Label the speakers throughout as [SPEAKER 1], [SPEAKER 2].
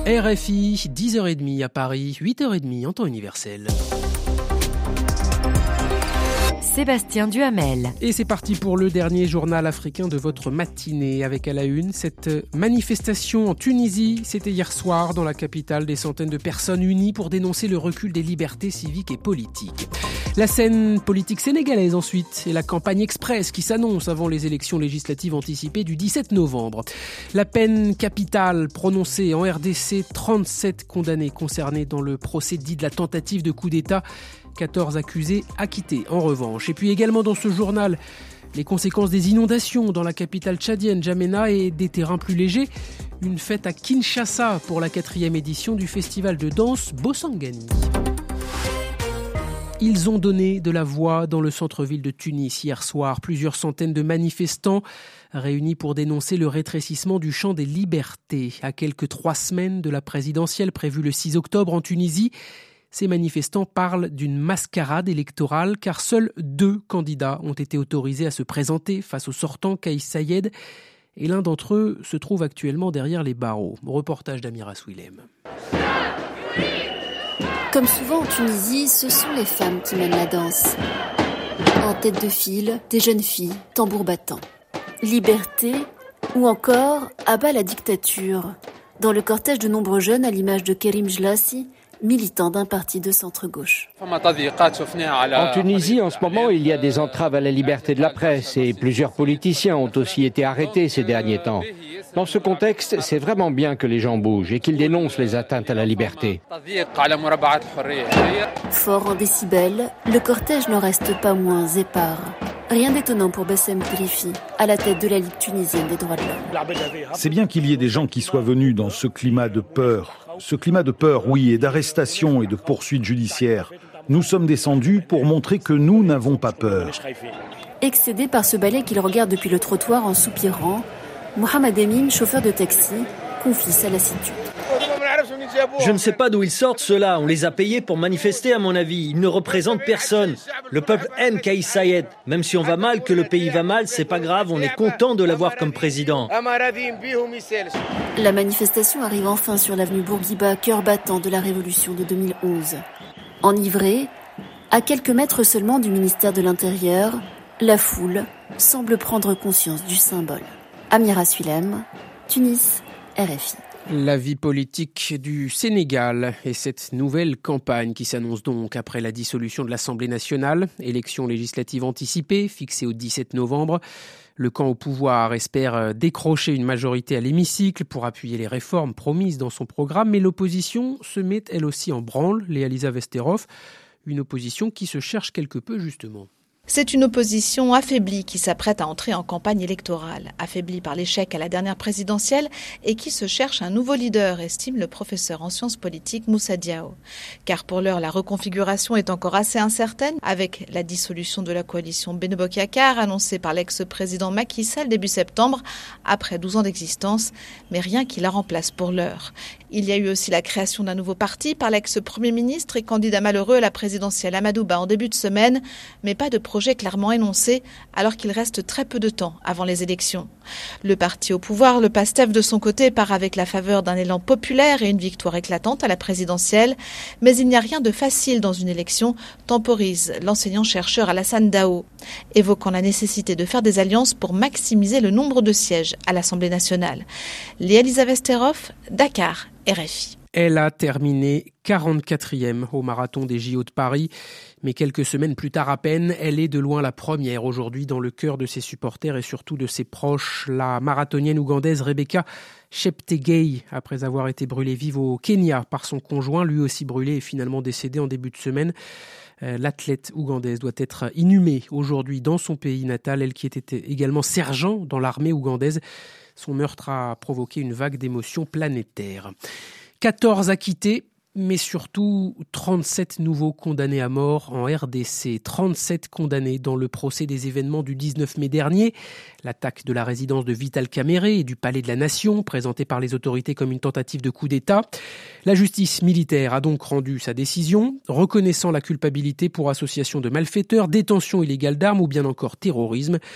[SPEAKER 1] RFI, 10h30 à Paris, 8h30 en temps universel.
[SPEAKER 2] Sébastien Duhamel.
[SPEAKER 1] Et c'est parti pour le dernier journal africain de votre matinée avec à la une cette manifestation en Tunisie. C'était hier soir dans la capitale, des centaines de personnes unies pour dénoncer le recul des libertés civiques et politiques. La scène politique sénégalaise ensuite et la campagne express qui s'annonce avant les élections législatives anticipées du 17 novembre. La peine capitale prononcée en RDC, 37 condamnés concernés dans le procès dit de la tentative de coup d'État. 14 accusés acquittés en revanche. Et puis également dans ce journal, les conséquences des inondations dans la capitale tchadienne, N'Djamena, et des terrains plus légers. Une fête à Kinshasa pour la 4e édition du festival de danse Bossangani. Ils ont donné de la voix dans le centre-ville de Tunis hier soir. Plusieurs centaines de manifestants réunis pour dénoncer le rétrécissement du champ des libertés. À quelques 3 semaines de la présidentielle prévue le 6 octobre en Tunisie, ces manifestants parlent d'une mascarade électorale car seuls 2 candidats ont été autorisés à se présenter face au sortant Kais Saied et l'un d'entre eux se trouve actuellement derrière les barreaux. Reportage d'Amira Swilem.
[SPEAKER 3] Comme souvent en Tunisie, ce sont les femmes qui mènent la danse. En tête de file, des jeunes filles, tambour battant. Liberté ou encore à bas la dictature. Dans le cortège de nombreux jeunes à l'image de Kerim Jlassi, militant d'un parti de centre-gauche.
[SPEAKER 4] En Tunisie, en ce moment, il y a des entraves à la liberté de la presse et plusieurs politiciens ont aussi été arrêtés ces derniers temps. Dans ce contexte, c'est vraiment bien que les gens bougent et qu'ils dénoncent les atteintes à la liberté.
[SPEAKER 3] Fort en décibels, le cortège n'en reste pas moins épars. Rien d'étonnant pour Bassem Grifi, à la tête de la Ligue tunisienne des droits de l'homme.
[SPEAKER 5] C'est bien qu'il y ait des gens qui soient venus dans ce climat de peur. Ce climat de peur, oui, et d'arrestation et de poursuites judiciaires. Nous sommes descendus pour montrer que nous n'avons pas peur.
[SPEAKER 3] Excédé par ce balai qu'il regarde depuis le trottoir en soupirant, Mohamed Emin, chauffeur de taxi, confie sa lassitude.
[SPEAKER 6] Je ne sais pas d'où ils sortent ceux-là. On les a payés pour manifester à mon avis. Ils ne représentent personne. Le peuple aime Kais Saied. Même si on va mal, que le pays va mal, c'est pas grave. On est content de l'avoir comme président.
[SPEAKER 3] La manifestation arrive enfin sur l'avenue Bourguiba, cœur battant de la révolution de 2011. Enivrée, à quelques mètres seulement du ministère de l'Intérieur, la foule semble prendre conscience du symbole. Amira Swilem, Tunis, RFI.
[SPEAKER 1] La vie politique du Sénégal et cette nouvelle campagne qui s'annonce donc après la dissolution de l'Assemblée nationale, élection législative anticipée fixée au 17 novembre. Le camp au pouvoir espère décrocher une majorité à l'hémicycle pour appuyer les réformes promises dans son programme, mais l'opposition se met elle aussi en branle, Léa Lisa Vesterhoff, une opposition qui se cherche quelque peu justement.
[SPEAKER 7] C'est une opposition affaiblie qui s'apprête à entrer en campagne électorale, affaiblie par l'échec à la dernière présidentielle et qui se cherche un nouveau leader, estime le professeur en sciences politiques Moussa Diao. Car pour l'heure, la reconfiguration est encore assez incertaine, avec la dissolution de la coalition Benno Bokk Yakaar annoncée par l'ex-président Macky Sall début septembre, après 12 ans d'existence, mais rien qui la remplace pour l'heure. Il y a eu aussi la création d'un nouveau parti par l'ex-premier ministre et candidat malheureux à la présidentielle Amadou Ba en début de semaine, mais pas de projet clairement énoncé alors qu'il reste très peu de temps avant les élections. Le parti au pouvoir, le PASTEF de son côté, part avec la faveur d'un élan populaire et une victoire éclatante à la présidentielle, mais il n'y a rien de facile dans une élection, temporise l'enseignant-chercheur Alassane Dao, évoquant la nécessité de faire des alliances pour maximiser le nombre de sièges à l'Assemblée nationale. Léa Lisa Vesterhoff, Dakar, RFI.
[SPEAKER 1] Elle a terminé 44e au marathon des JO de Paris, mais quelques semaines plus tard à peine, elle est de loin la première aujourd'hui dans le cœur de ses supporters et surtout de ses proches. La marathonienne ougandaise Rebecca Cheptegei, après avoir été brûlée vive au Kenya par son conjoint, lui aussi brûlé et finalement décédé en début de semaine. L'athlète ougandaise doit être inhumée aujourd'hui dans son pays natal, elle qui était également sergent dans l'armée ougandaise. Son meurtre a provoqué une vague d'émotions planétaires. 14 acquittés, mais surtout 37 nouveaux condamnés à mort en RDC. 37 condamnés dans le procès des événements du 19 mai dernier. L'attaque de la résidence de Vital Kamere et du Palais de la Nation, présentée par les autorités comme une tentative de coup d'État. La justice militaire a donc rendu sa décision, reconnaissant la culpabilité pour association de malfaiteurs, détention illégale d'armes ou bien encore terrorisme.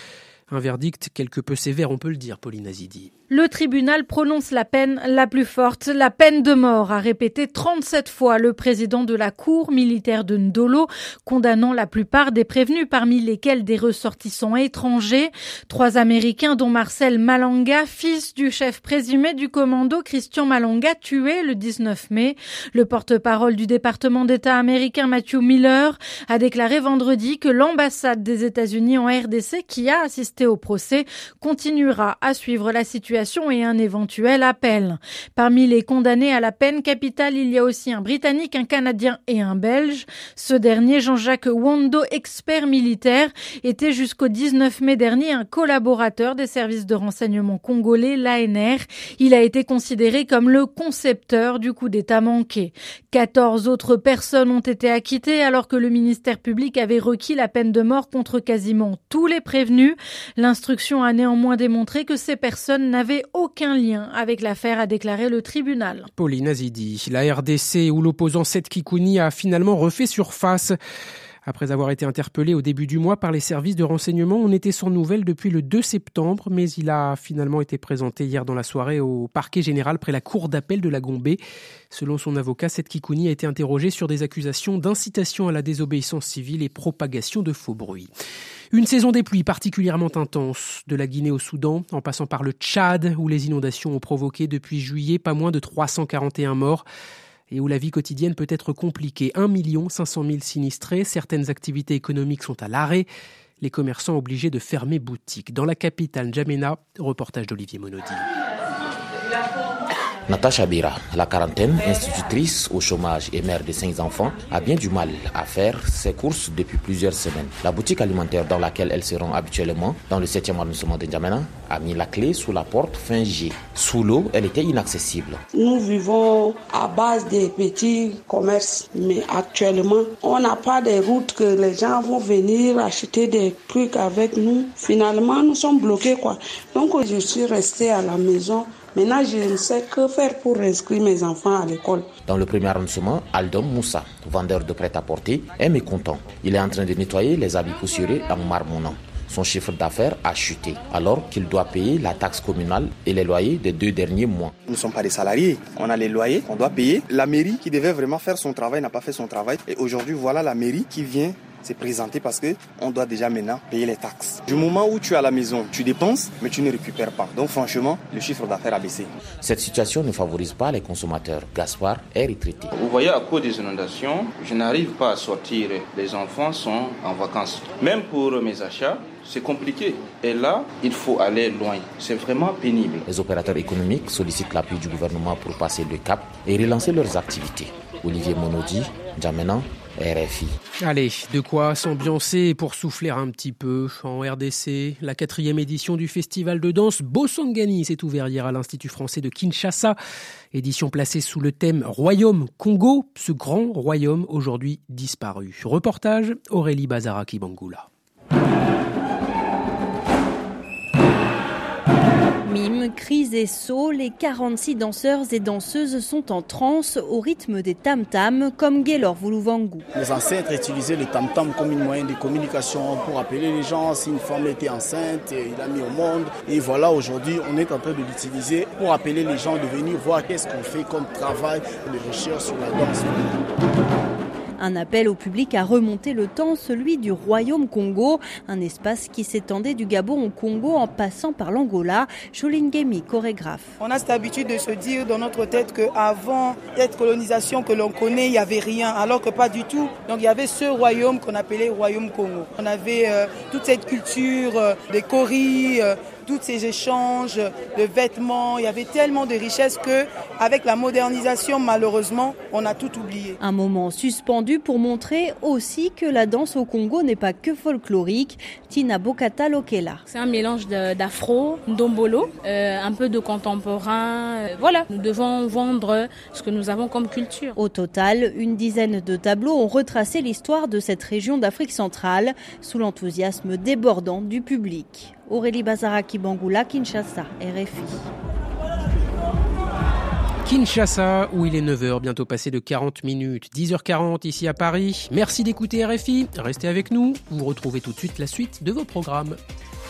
[SPEAKER 1] Un verdict quelque peu sévère, on peut le dire, Pauline Azidi.
[SPEAKER 8] Le tribunal prononce la peine la plus forte, la peine de mort, a répété 37 fois le président de la cour militaire de Ndolo, condamnant la plupart des prévenus, parmi lesquels des ressortissants étrangers. 3 Américains, dont Marcel Malanga, fils du chef présumé du commando Christian Malanga, tué le 19 mai. Le porte-parole du département d'État américain Matthew Miller a déclaré vendredi que l'ambassade des États-Unis en RDC, qui a assisté au procès, continuera à suivre la situation et un éventuel appel. Parmi les condamnés à la peine capitale, il y a aussi un Britannique, un Canadien et un Belge. Ce dernier, Jean-Jacques Wando, expert militaire, était jusqu'au 19 mai dernier un collaborateur des services de renseignement congolais, l'ANR. Il a été considéré comme le concepteur du coup d'État manqué. 14 autres personnes ont été acquittées alors que le ministère public avait requis la peine de mort contre quasiment tous les prévenus. L'instruction a néanmoins démontré que ces personnes n'avait aucun lien avec l'affaire, a déclaré le tribunal.
[SPEAKER 1] Pauline Azidi, la RDC où l'opposant Seth Kikouni a finalement refait surface. Après avoir été interpellé au début du mois par les services de renseignement, on était sans nouvelles depuis le 2 septembre, mais il a finalement été présenté hier dans la soirée au parquet général près la cour d'appel de la Gombe. Selon son avocat, Seth Kikouni a été interrogé sur des accusations d'incitation à la désobéissance civile et propagation de faux bruits. Une saison des pluies particulièrement intense, de la Guinée au Soudan, en passant par le Tchad, où les inondations ont provoqué depuis juillet pas moins de 341 morts. Et où la vie quotidienne peut être compliquée. 1 500 000 sinistrés, certaines activités économiques sont à l'arrêt, les commerçants obligés de fermer boutique. Dans la capitale N'Djamena, reportage d'Olivier Monodi.
[SPEAKER 9] Natacha Bira, la quarantaine, institutrice au chômage et mère de 5 enfants, a bien du mal à faire ses courses depuis plusieurs semaines. La boutique alimentaire dans laquelle elle se rend habituellement, dans le 7e arrondissement de N'Djamena, a mis la clé sous la porte fin juillet. Sous l'eau, elle était inaccessible.
[SPEAKER 10] Nous vivons à base des petits commerces, mais actuellement, on n'a pas de routes que les gens vont venir acheter des trucs avec nous. Finalement, nous sommes bloqués, quoi. Donc, je suis restée à la maison. Maintenant, je ne sais que faire pour inscrire mes enfants à l'école.
[SPEAKER 9] Dans le premier arrondissement, Aldom Moussa, vendeur de prêt-à-porter, est mécontent. Il est en train de nettoyer les habits poussiéreux en marmonnant. Son chiffre d'affaires a chuté, alors qu'il doit payer la taxe communale et les loyers des 2 derniers mois.
[SPEAKER 11] Nous ne sommes pas des salariés, on a les loyers, on doit payer. La mairie qui devait vraiment faire son travail n'a pas fait son travail. Et aujourd'hui, voilà la mairie qui vient se présenter parce qu'on doit déjà maintenant payer les taxes. Du moment où tu es à la maison, tu dépenses, mais tu ne récupères pas. Donc franchement, le chiffre d'affaires a baissé.
[SPEAKER 9] Cette situation ne favorise pas les consommateurs. Gaspard est retraité.
[SPEAKER 12] Vous voyez, à cause des inondations, je n'arrive pas à sortir. Les enfants sont en vacances. Même pour mes achats, c'est compliqué. Et là, il faut aller loin. C'est vraiment pénible.
[SPEAKER 9] Les opérateurs économiques sollicitent l'appui du gouvernement pour passer le cap et relancer leurs activités. Olivier Monodi, N'Djamena, RFI.
[SPEAKER 1] Allez, de quoi s'ambiancer pour souffler un petit peu. En RDC, la 4e édition du festival de danse Bosangani s'est ouverte hier à l'Institut français de Kinshasa. Édition placée sous le thème Royaume Congo, ce grand royaume aujourd'hui disparu. Reportage Aurélie Bazaraki-Bangula.
[SPEAKER 13] Mime, cris et sauts, les 46 danseurs et danseuses sont en transe au rythme des tam-tams, comme Gaylor Vuluvangu.
[SPEAKER 14] Les ancêtres utilisaient le tam-tam comme un moyen de communication pour appeler les gens. Si une femme était enceinte, il l'a mis au monde. Et voilà, aujourd'hui, on est en train de l'utiliser pour appeler les gens de venir voir qu'est-ce qu'on fait comme travail de recherche sur la danse.
[SPEAKER 13] Un appel au public à remonter le temps, celui du Royaume Congo, un espace qui s'étendait du Gabon au Congo en passant par l'Angola. Cholingemi, chorégraphe.
[SPEAKER 15] On a cette habitude de se dire dans notre tête qu'avant cette colonisation que l'on connaît, il n'y avait rien, alors que pas du tout. Donc il y avait ce royaume qu'on appelait Royaume Congo. On avait toute cette culture des coris, tous ces échanges de vêtements, il y avait tellement de richesses que, avec la modernisation, malheureusement, on a tout oublié.
[SPEAKER 13] Un moment suspendu pour montrer aussi que la danse au Congo n'est pas que folklorique. Tina Bokata Lokela.
[SPEAKER 16] C'est un mélange d'afro, ndombolo, un peu de contemporain. Voilà, nous devons vendre ce que nous avons comme culture.
[SPEAKER 13] Au total, une dizaine de tableaux ont retracé l'histoire de cette région d'Afrique centrale, sous l'enthousiasme débordant du public. Aurélie Bazaraki-Bangula, Kinshasa, RFI.
[SPEAKER 1] Kinshasa, où il est 9h, bientôt passé de 40 minutes. 10h40 ici à Paris. Merci d'écouter RFI. Restez avec nous. Vous retrouvez tout de suite la suite de vos programmes.